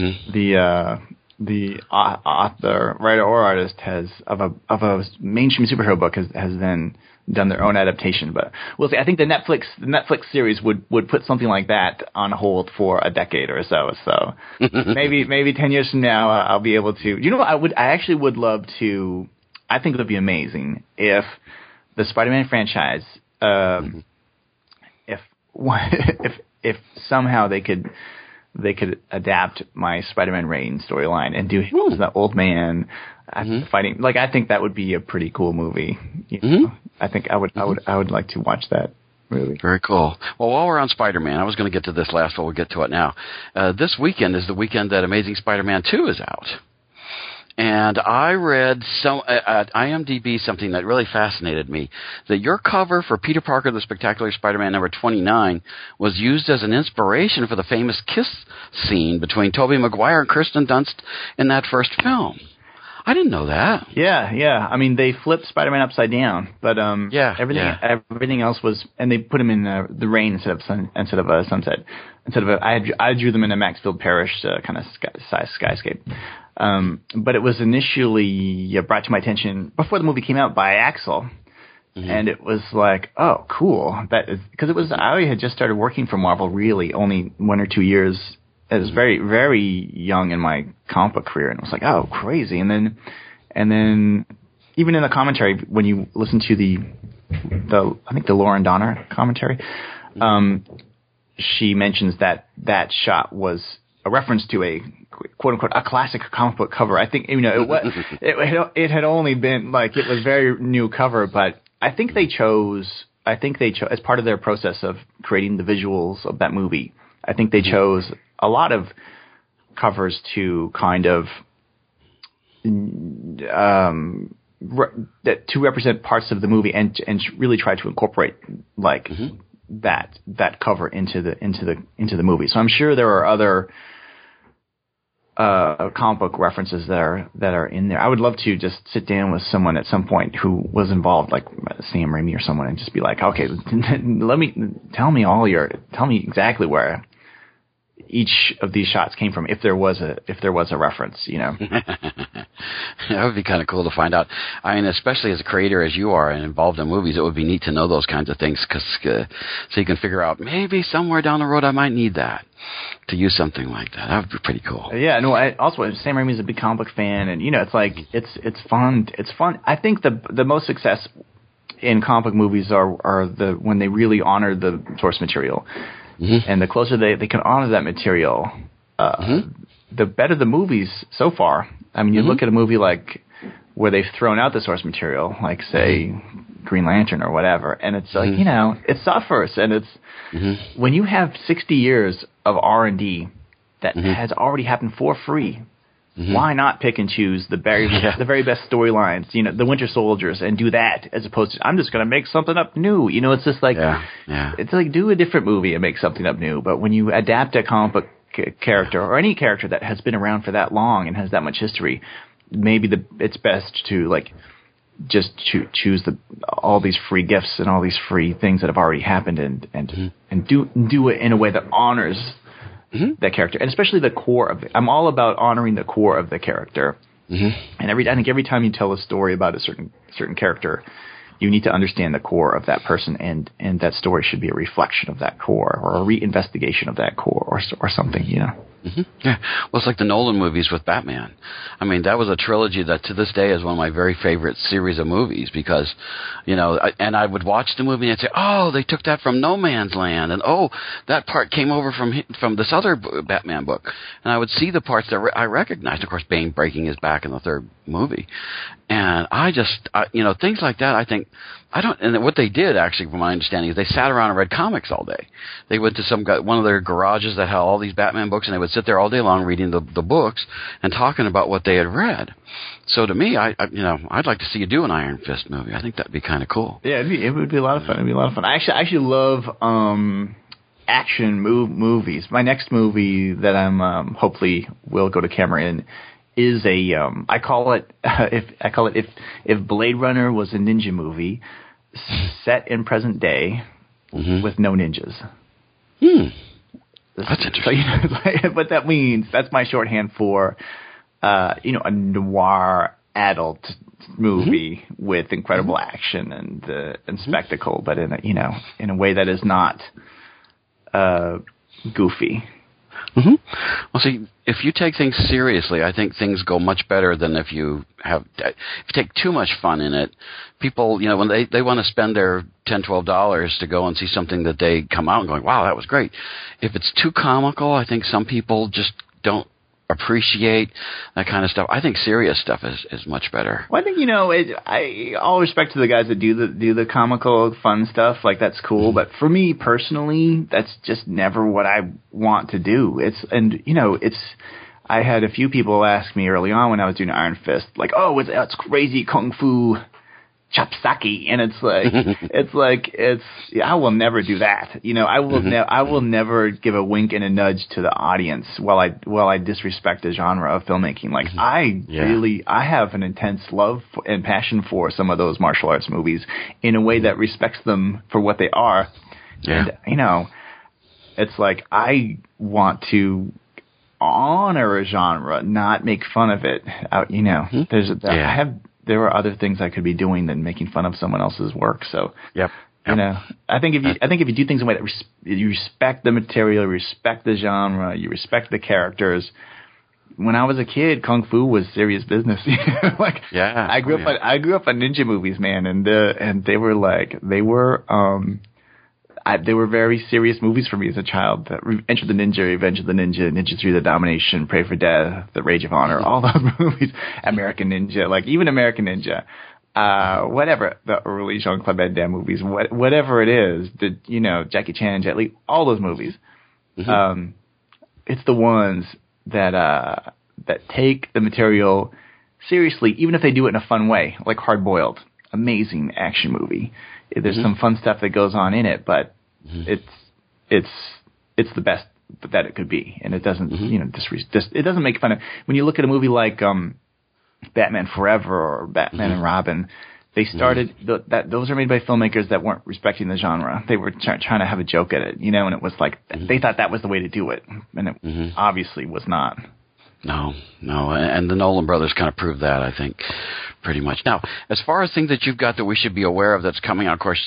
the author, writer, or artist of a mainstream superhero book has then done their own adaptation. But we'll see. I think the Netflix series would put something like that on hold for a decade or so. So maybe 10 years from now I'll be able to. I actually would love to. I think it would be amazing if the Spider-Man franchise. If somehow they could adapt my Spider-Man Reign storyline and do him as the old man fighting, like, I think that would be a pretty cool movie. I think I would like to watch that. Really. Very cool. Well, while we're on Spider-Man, I was going to get to this last, but we'll get to it now. This weekend is the weekend that Amazing Spider-Man 2 is out. And I read at IMDb something that really fascinated me, that your cover for Peter Parker, the Spectacular Spider-Man number 29 was used as an inspiration for the famous kiss scene between Tobey Maguire and Kirsten Dunst in that first film. I didn't know that. Yeah. I mean, they flipped Spider-Man upside down, but everything else was, and they put him in the rain instead of sunset. I drew them in a Maxfield Parrish kind of skyscape. But it was initially brought to my attention before the movie came out by Axel. Mm-hmm. And it was like, oh, cool. Because I had just started working for Marvel really only 1 or 2 years. It was very, very young in my comic book career, and it was like, oh, crazy. And then even in the commentary, when you listen to the I think the Lauren Donner commentary, she mentions that shot was a reference to a quote unquote a classic comic book cover. I think it had only been like it was very new cover, but I think they chose as part of their process of creating the visuals of that movie. I think they chose a lot of covers to kind of to represent parts of the movie and really try to incorporate like that cover into the movie. So I'm sure there are other comic book references that are in there. I would love to just sit down with someone at some point who was involved, like Sam Raimi or someone, and just be like, okay, tell me exactly where each of these shots came from, if there was a reference, you know. That would be kind of cool to find out. I mean, especially as a creator as you are and involved in movies, it would be neat to know those kinds of things, so you can figure out maybe somewhere down the road I might need that to use something like that. That would be pretty cool. Yeah, no. Also, Sam Raimi is a big comic book fan, and you know, it's like it's fun. It's fun. I think the most success in comic book movies are when they really honor the source material. Mm-hmm. And the closer they can honor that material, the better the movies so far. I mean, you look at a movie like where they've thrown out the source material, like say Green Lantern or whatever, and it's like you know it suffers, and it's when you have 60 years of R&D that has already happened for free. Why not pick and choose the very best storylines, you know, the Winter Soldiers, and do that as opposed to I'm just going to make something up new. You know, it's just like it's like do a different movie and make something up new. But when you adapt a comic book character or any character that has been around for that long and has that much history, maybe it's best to like just choose all these free gifts and all these free things that have already happened and do it in a way that honors that character, and especially the core of it. I'm all about honoring the core of the character. And I think every time you tell a story about a certain character, you need to understand the core of that person, and that story should be a reflection of that core or a reinvestigation of that core or something, you know. Yeah, well, it's like the Nolan movies with Batman. I mean, that was a trilogy that to this day is one of my very favorite series of movies because, you know, I would watch the movie and I'd say, oh, they took that from No Man's Land, and oh, that part came over from this other Batman book, and I would see the parts that I recognized. Of course, Bane breaking his back in the third movie, and you know, things like that. I think and what they did actually, from my understanding, is they sat around and read comics all day. They went to one of their garages that had all these Batman books, and they would sit there all day long reading the books and talking about what they had read. So to me, I'd like to see you do an Iron Fist movie. I think that'd be kind of cool. Yeah, it would be a lot of fun. I actually love action movies. My next movie that I'm hopefully will go to camera in is I call it if Blade Runner was a ninja movie set in present day with no ninjas. That's interesting. So, you know, but that means that's my shorthand for a noir adult movie with incredible action and spectacle, but in a way that is not goofy. Well, see, if you take things seriously, I think things go much better than if you take too much fun in it. People, you know, when they want to spend their $10, $12 to go and see something that they come out and going, wow, that was great. If it's too comical, I think some people just don't appreciate that kind of stuff. I think serious stuff is much better. Well, I think, you know, all respect to the guys that do the comical fun stuff, like that's cool. But for me personally, that's just never what I want to do. I had a few people ask me early on when I was doing Iron Fist, like, "Oh, it's crazy kung fu chapsaki," and it's like I will never do that. You know, I will never give a wink and a nudge to the audience while I disrespect the genre of filmmaking. Like I have an intense love and passion for some of those martial arts movies in a way that respects them for what they are. Yeah. And you know, it's like I want to honor a genre, not make fun of it. You know, there are other things I could be doing than making fun of someone else's work. So, yep. You know, I think if you do things in a way that you respect the material, you respect the genre, you respect the characters. When I was a kid, kung fu was serious business. I grew up on ninja movies, man, and they were very serious movies for me as a child. Enter the Ninja, Revenge of the Ninja, Ninja 3: The Domination, Pray for Death, The Rage of Honor, all those movies. American Ninja, like even American Ninja, whatever, the early Jean-Claude Van Damme movies, whatever it is, Jackie Chan and Jet Li, all those movies. Mm-hmm. It's the ones that take the material seriously, even if they do it in a fun way, like Hard Boiled, amazing action movie. There's some fun stuff that goes on in it, but it's the best that it could be, and it doesn't it doesn't make fun of. When you look at a movie like Batman Forever or Batman and Robin, they started those are made by filmmakers that weren't respecting the genre. They were trying to have a joke at it, and it was like they thought that was the way to do it, and it obviously was not. No, and the Nolan brothers kind of proved that, I think, pretty much. Now, as far as things that you've got that we should be aware of that's coming out, of course,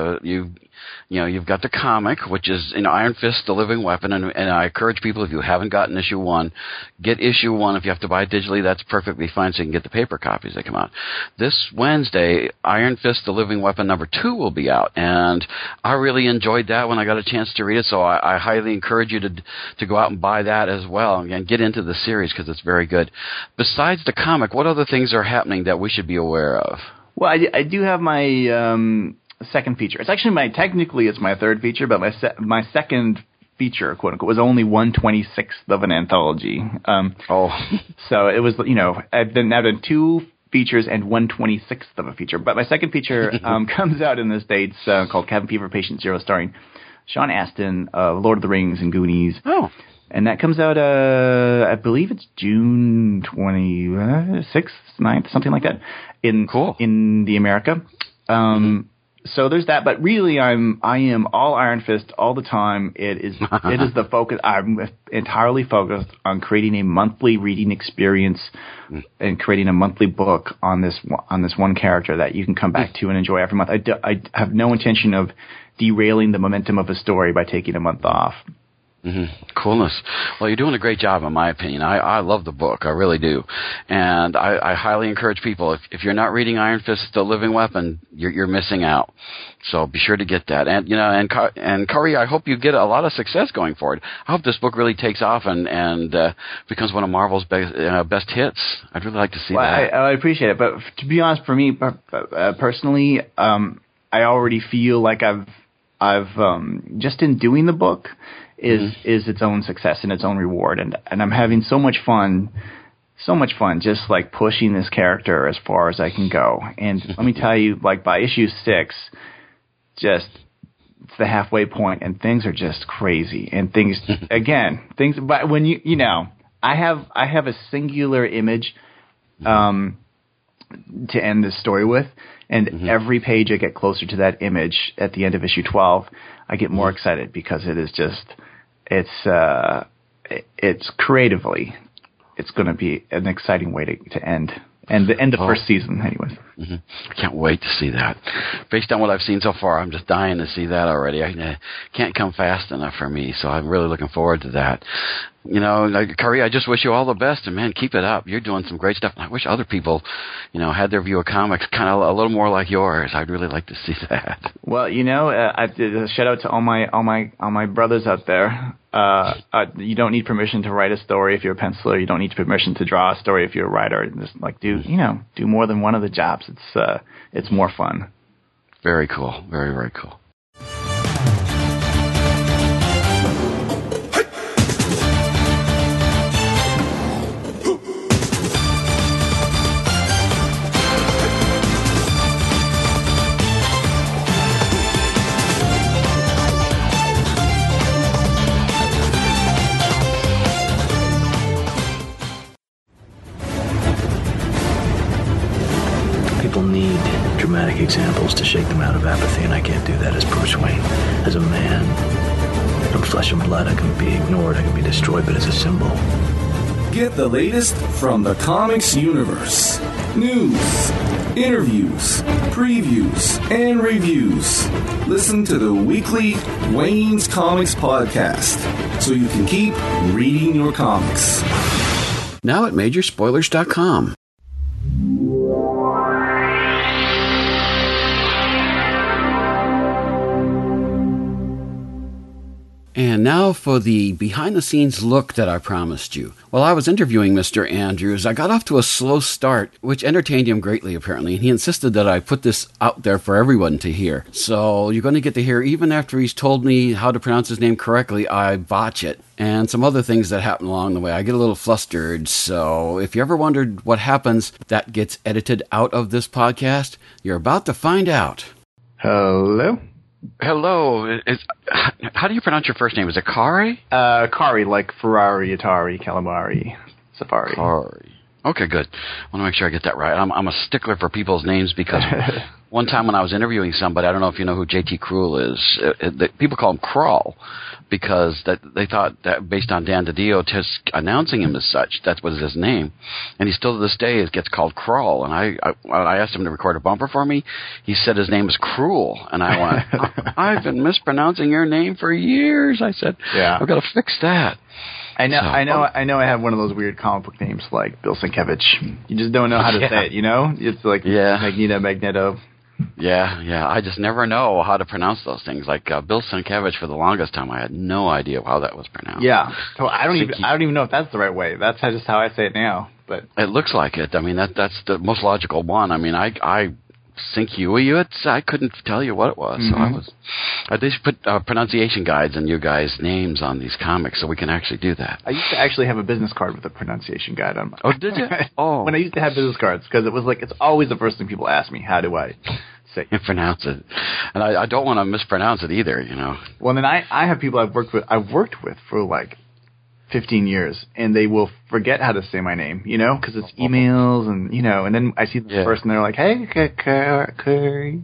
you've got the comic, which is Iron Fist, The Living Weapon, and I encourage people, if you haven't gotten issue 1, get issue 1. If you have to buy it digitally, that's perfectly fine, so you can get the paper copies that come out. This Wednesday, Iron Fist, The Living Weapon number 2 will be out, and I really enjoyed that when I got a chance to read it, so I highly encourage you to go out and buy that as well, and get into the series, because it's very good. Besides the comic, what other things are happening that we should be aware of? Well, I do have my second feature. It's actually technically it's my third feature, but my second feature, quote unquote, was only 1/26th of an anthology. So it was, I've now done 2 features and 1/26th of a feature. But my second feature comes out in the States called Cabin Fever Patient Zero, starring Sean Astin of Lord of the Rings and Goonies. Oh. And that comes out, I believe it's June 26th, 9th, something like that, in the America. So there's that, but really I am all Iron Fist all the time. It is the focus. I'm entirely focused on creating a monthly reading experience and creating a monthly book on this one character that you can come back to and enjoy every month. I have no intention of derailing the momentum of a story by taking a month off. Coolness. Well, you're doing a great job, in my opinion. I love the book. I really do. And I highly encourage people, if you're not reading Iron Fist, The Living Weapon, you're missing out. So be sure to get that. And Corey, I hope you get a lot of success going forward. I hope this book really takes off and becomes one of Marvel's best hits. I'd really like to see that. I appreciate it. But to be honest, for me personally, I already feel like I've just in doing the book is its own success and its own reward, and I'm having so much fun just like pushing this character as far as I can go. And let me tell you, like by issue 6, just it's the halfway point, and things are just crazy. And things but when I have a singular image to end this story with, and every page I get closer to that image at the end of issue 12, I get more excited, because it is just it's creatively, it's going to be an exciting way to end the first season, anyways. I can't wait to see that. Based on what I've seen so far, I'm just dying to see that already. I can't come fast enough for me, so I'm really looking forward to that. Corey, I just wish you all the best, and man, keep it up. You're doing some great stuff. And I wish other people, had their view of comics kind of a little more like yours. I'd really like to see that. Well, I did a shout out to all my brothers out there. You don't need permission to write a story if you're a penciler. You don't need permission to draw a story if you're a writer. Just do more than one of the jobs. It's more fun. Very cool. Very, very cool. examples to shake them out of apathy, and I can't do that as Bruce Wayne. As a man, from flesh and blood, I can be ignored, I can be destroyed, but as a symbol. Get the latest from the comics universe. News, interviews, previews, and reviews. Listen to the weekly Wayne's Comics podcast so you can keep reading your comics. Now at majorspoilers.com. And now for the behind-the-scenes look that I promised you. While I was interviewing Mr. Andrews, I got off to a slow start, which entertained him greatly, apparently, and he insisted that I put this out there for everyone to hear. So you're going to get to hear, even after he's told me how to pronounce his name correctly, I botch it. And some other things that happen along the way. I get a little flustered, so if you ever wondered what happens that gets edited out of this podcast, you're about to find out. Hello? Hello. How do you pronounce your first name? Is it Kari? Kari, like Ferrari, Atari, Calamari, Safari. Kari. Okay, good. I want to make sure I get that right. I'm a stickler for people's names because one time when I was interviewing somebody, I don't know if you know who J.T. Krull is. People call him Krull because they thought that based on Dan DiDio just announcing him as such, that was his name. And he still to this day gets called Krull. And I asked him to record a bumper for me. He said his name is Cruel. And I went, I've been mispronouncing your name for years. I said, yeah. I've got to fix that. I know. I have one of those weird comic book names like Bill Sienkiewicz. You just don't know how to say it, you know? It's like Magneto. Yeah. I just never know how to pronounce those things. Like Bill Sienkiewicz, for the longest time, I had no idea how that was pronounced. Yeah. So I don't even know if that's the right way. That's just how I say it now. But it looks like it. I mean, that's the most logical one. I mean, I I couldn't tell you what it was. Mm-hmm. So they should put pronunciation guides and you guys' names on these comics so we can actually do that. I used to actually have a business card with a pronunciation guide on. Oh, did you? Oh, when I used to have business cards, because it was like it's always the first thing people ask me. How do I say pronounce it? And I don't want to mispronounce it either. You know. Well, then I have people I've worked with for like 15 years, and they will forget how to say my name, you know, because it's emails, and you know, and then I see the person, they're like, "Hey, Curry."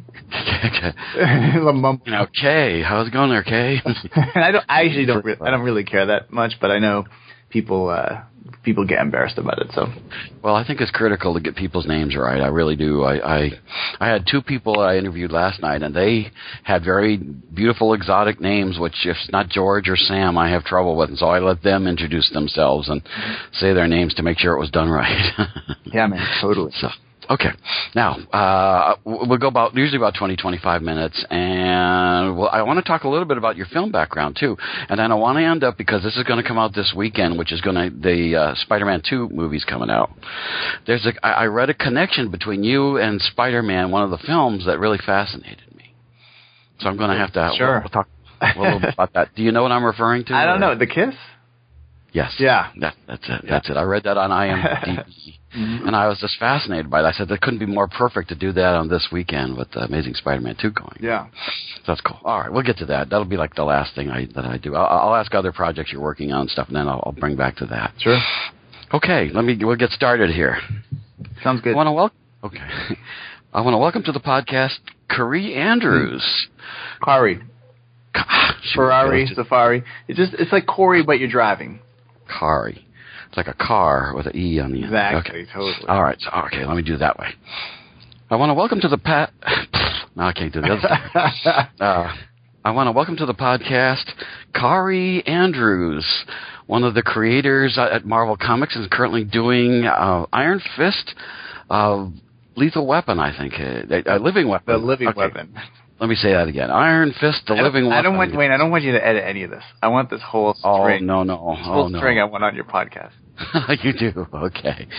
You know, Kay, how's it going there, Kay? And I don't really care that much, but I know people get embarrassed about it. So, well, I think it's critical to get people's names right. I really do. I had two people that I interviewed last night, and they had very beautiful, exotic names, which if it's not George or Sam, I have trouble with. And so I let them introduce themselves and say their names to make sure it was done right. Yeah, man, totally. So, okay. Now, we'll go usually about 20, 25 minutes, and I want to talk a little bit about your film background, too. And then I want to end up, because this is going to come out this weekend, which is the Spider-Man 2 movie's coming out. I read a connection between you and Spider-Man, one of the films, that really fascinated me. So I'm going to have to we'll talk a little bit about that. Do you know what I'm referring to? I don't know. The kiss? Yes. Yeah. That's it. Yeah. That's it. I read that on IMDb. And I was just fascinated by it. I said, that couldn't be more perfect to do that on this weekend with Amazing Spider-Man 2 going. Yeah. So that's cool. All right, we'll get to that. That'll be like the last thing that I do. I'll ask other projects you're working on and stuff, and then I'll bring back to that. Sure. Okay, we'll get started here. Sounds good. I want to welcome to the podcast Kari Andrews. Kari. Ferrari, Safari. It's like Corey, but you're driving. Kari. It's like a car with an E on the end. Exactly, okay. Totally. All right, let me do it that way. I want to welcome to the No, I can't do the other thing. I want to welcome to the podcast Kari Andrews, one of the creators at Marvel Comics, is currently doing Iron Fist, Lethal Weapon, I think. A Living Weapon. The Living Weapon. Let me say that again. Iron Fist, the Living Weapon. I don't want you to edit any of this. I want this whole string. Oh, no. Whole string I want on your podcast. You do? Okay.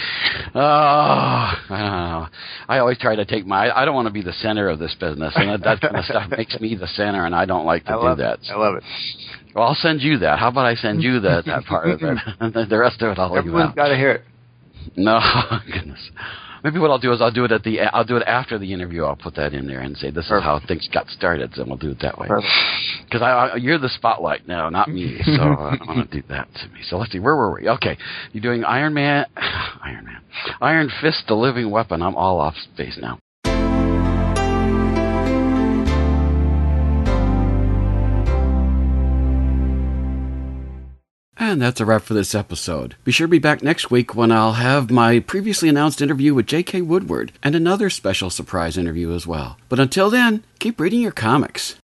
I don't know. I always try to take I don't want to be the center of this business, and that kind of stuff makes me the center, and I don't like to do that. I love it. Well, I'll send you that. How about I send you that part of it, and then the rest of it I'll leave out. Everyone's got to hear it. No, goodness. Maybe what I'll do is I'll do it after the interview. I'll put that in there and say this is how things got started, so we'll do it that way. Because you're the spotlight now, not me. So I don't want to do that to me. So let's see, where were we? Okay, you're doing Iron Fist, the Living Weapon. I'm all off space now. And that's a wrap for this episode. Be sure to be back next week when I'll have my previously announced interview with J.K. Woodward and another special surprise interview as well. But until then, keep reading your comics.